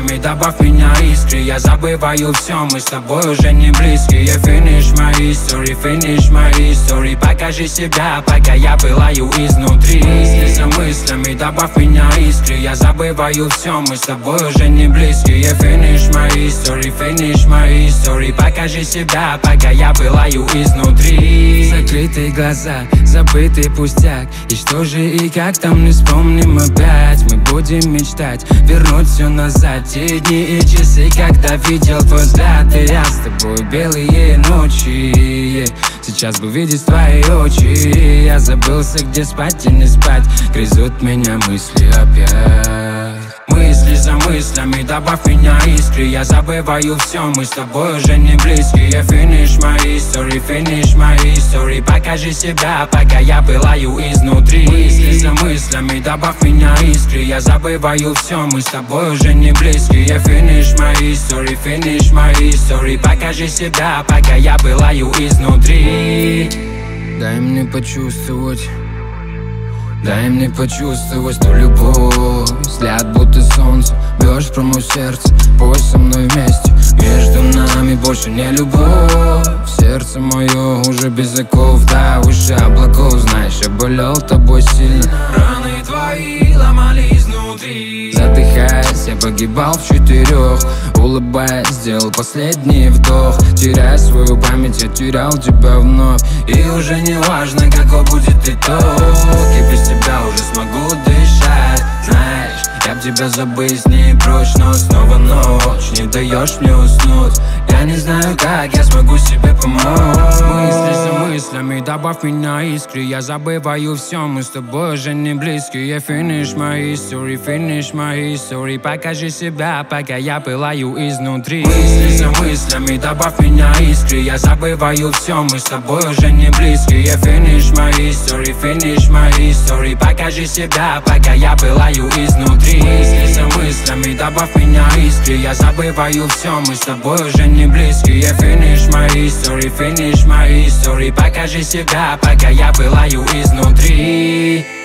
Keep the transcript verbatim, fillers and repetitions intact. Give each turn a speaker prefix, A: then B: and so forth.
A: мыслями, добавь меня искры. Я забываю все, мы с тобой уже не близкие. Финиш моей истории, финиш моей истории. Покажи себя, пока я пылаю изнутри. Мысли за мыслями, добавь меня искры. Я забываю все, мы с тобой уже не близкие. Финиш моей истории, финиш моей истории. Покажи себя, пока я пылаю изнутри. Закрытые глаза, забытый пустяк. И что же и как там, не вспомним опять. Мы будем мечтать вернуть все назад. Те дни и часы, когда видел твой взгляд. И я с тобой белые ночи. Сейчас бы видеть твои очи. Я забылся, где спать и не спать. Грызут меня мысли опять. Мысли за мыслями, добавь меня искры. Я забываю все, мы с тобой уже не близкие. Финиш моей истории, финиш моей истории. Покажи себя, пока я пылаю изнутри. Мысли за мыслями, добавь меня искры. Я забываю все, мы с тобой уже не близкие. Финиш моей истории, финиш моей истории. Покажи себя, пока я пылаю изнутри. Дай мне почувствовать, дай мне почувствовать ту любовь. Взгляд будто солнце, бьешь про мое сердце. Пой со мной вместе, между нами больше не любовь. Сердце мое уже без оков, да, выше облаков. Знаешь, я болел тобой сильно. Раны твои ломали изнутри. Задыхаясь, я погибал в четырех. Улыбаясь, сделал последний вдох. Теряя свою память, я терял тебя вновь. И уже не важно, какой будет итог. И без тебя уже смогу дышать. Знаешь, я б тебя забыть не прочь, но снова ночь. Не даешь мне уснуть. Я не знаю, как я смогу себе помочь. Мысли за мыслями, добавь меня искры. Я забываю все, мы с тобой уже не близкие. Финиш моей истории, финиш моей истории. Покажи себя, пока я пылаю изнутри. Мысли за мыслями, добавь меня искры. Я забываю все, мы с тобой уже не близкие. Финиш моей истории, финиш моей истории. Покажи себя, пока я пылаю изнутри. Мысли за мыслями, добавь меня искры. Я забываю все, мы с тобой уже не близкие. Финиш моей истории, финиш моей истории. Покажи себя, пока я пылаю изнутри.